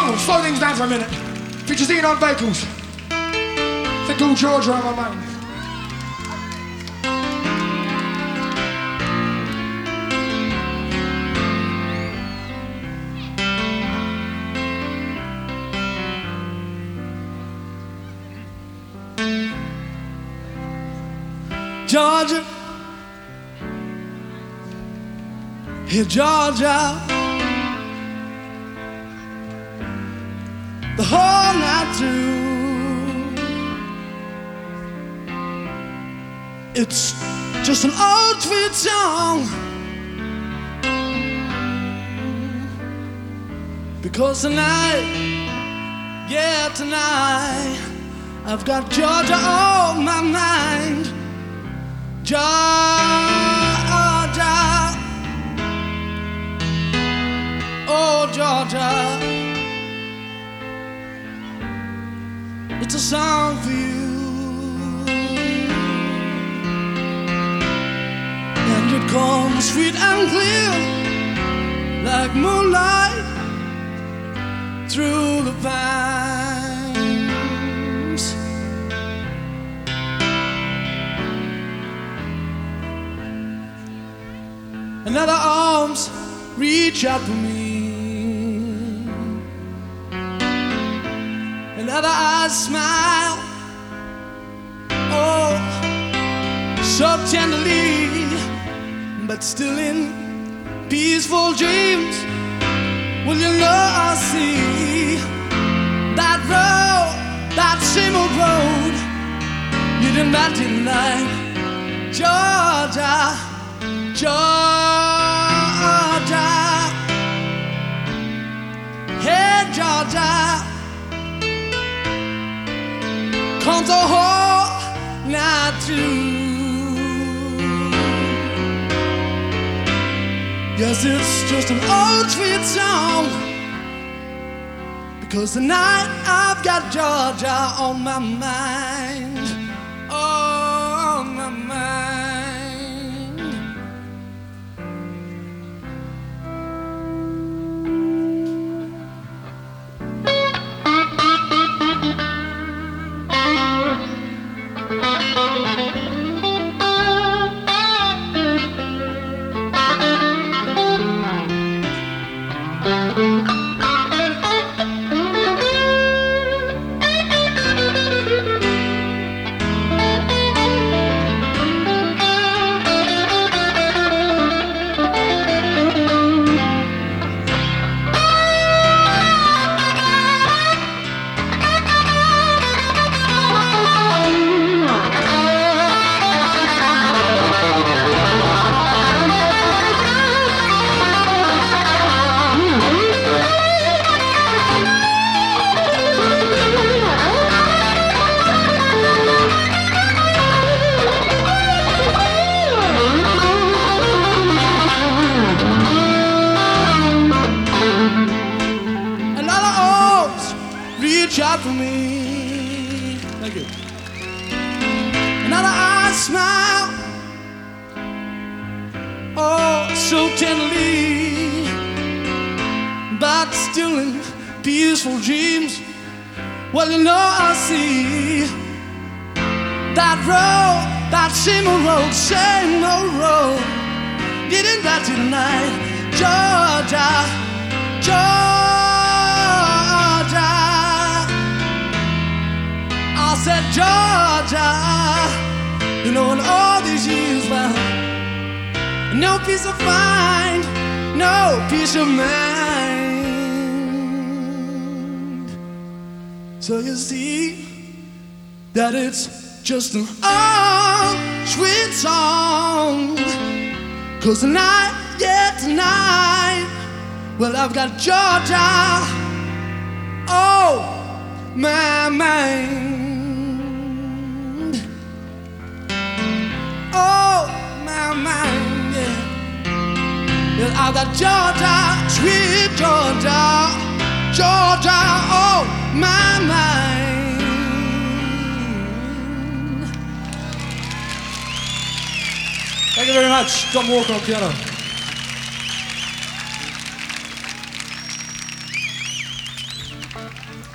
song, slow things down for a minute. Features Ian on vocals. Thing called Georgia on my mind. Georgia, here Georgia, the whole night through. It's just an old sweet song, because tonight, yeah tonight, I've got Georgia on my mind. Georgia, oh Georgia, it's a song for you, and it comes sweet and clear like moonlight through the pines. And other arms reach out for me, and other eyes smile, oh, so tenderly, but still in peaceful dreams. Well, you know I see that road, that same old road, leading back to night. Georgia, Georgia, hey Georgia, comes a whole night through. Yes, it's just an old sweet song, because tonight I've got Georgia on my mind, oh, on my mind. Reach out for me. Thank you. Another eye smile, oh, so tenderly, but still in peaceful dreams. Well, you know I see that road, that same old road, getting back to tonight. Georgia, Georgia, I said Georgia, you know, in all these years, well, no peace of mind, no peace of mind. So you see that it's just an old sweet song, 'cause tonight, yeah tonight, well I've got Georgia, oh my mind. I've got Georgia, sweet Georgia, Georgia, oh my mind. Thank you very much. Tom Walker on piano.